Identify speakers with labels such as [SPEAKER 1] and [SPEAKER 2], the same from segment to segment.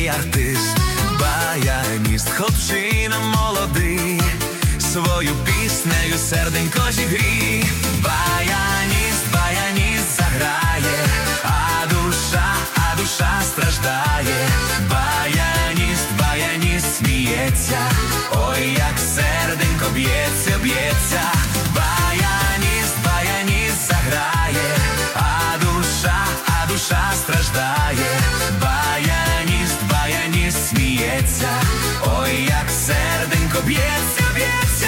[SPEAKER 1] і артист, баяніст, хлопчина молодий, свою піснею серденько зігрій. Баяніст, баяніст заграє, а душа страждає. Баяніст, баяніст сміється, ой, як серденько б'ється, б'ється. Баяніст, баяніст заграє, а душа страждає. Баяніст, баяніст сміється, ой, як серденько б'ється, б'ється.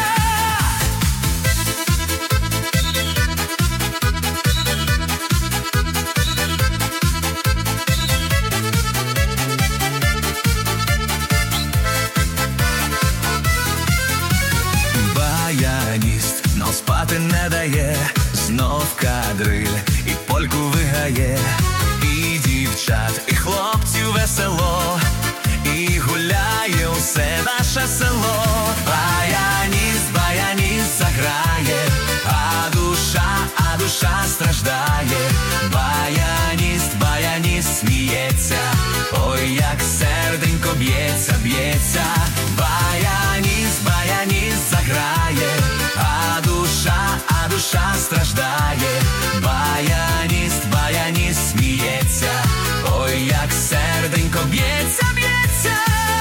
[SPEAKER 1] Баяніст нам спати не дає, знов кадриль і польку виграє. І дівчат, і хлопців весело, і гуляє усе наше село. Баяніст, баяніст заграє, а душа страждає. Баяніст, баяніст сміється, ой, як серденько б'ється, б'ється. Баяніст, баяніст заграє, а душа страждає. Баяніст, баяніст сміється, ой, як серденько б'ється, б'ється.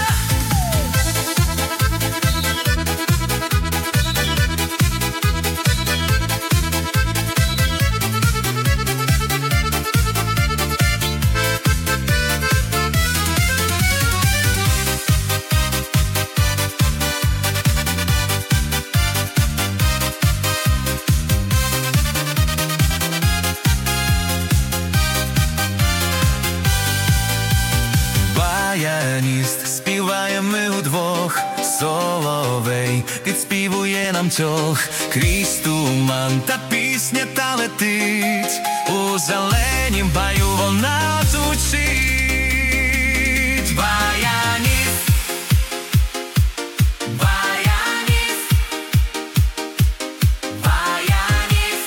[SPEAKER 1] Баяніст, співаємо ми удвох, соловей підспівує нам тьох. Крізь туман та пісня та летить, у зеленім баю вона звучить. Баяніст, баяніст, баяніст.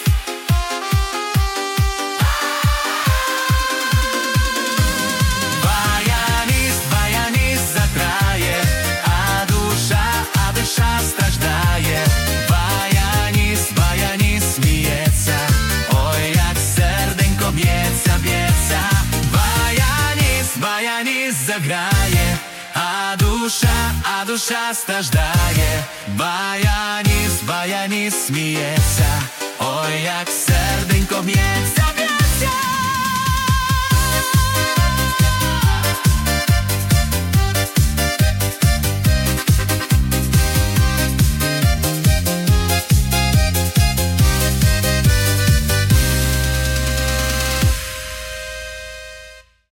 [SPEAKER 1] Баяніст, баяніст заграє, а душа страждає. Баяніст, баяніст сміється, ой, як серденько б'ється, б'ється. Баяніст, баяніст заграє, а душа страждає. Баяніст, баяніст сміється, ой, як серденько б'ється.